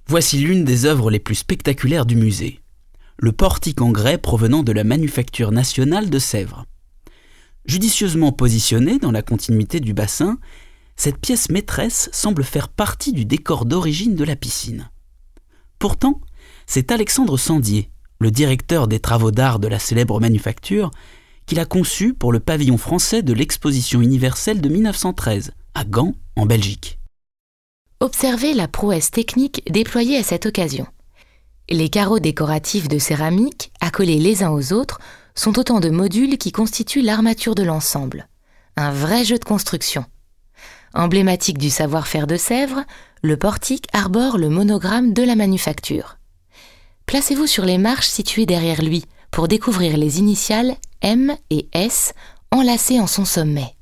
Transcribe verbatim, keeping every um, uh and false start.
Voici l'une des œuvres les plus spectaculaires du musée. Le portique en grès provenant de la Manufacture nationale de Sèvres. Judicieusement positionnée dans la continuité du bassin, cette pièce maîtresse semble faire partie du décor d'origine de la piscine. Pourtant, c'est Alexandre Sandier, le directeur des travaux d'art de la célèbre manufacture, qui l'a conçue pour le pavillon français de l'Exposition universelle de mille neuf cent treize, à Gand, en Belgique. Observez la prouesse technique déployée à cette occasion. Les carreaux décoratifs de céramique, accolés les uns aux autres, sont autant de modules qui constituent l'armature de l'ensemble. Un vrai jeu de construction. Emblématique du savoir-faire de Sèvres, le portique arbore le monogramme de la manufacture. Placez-vous sur les marches situées derrière lui pour découvrir les initiales M et S enlacées en son sommet.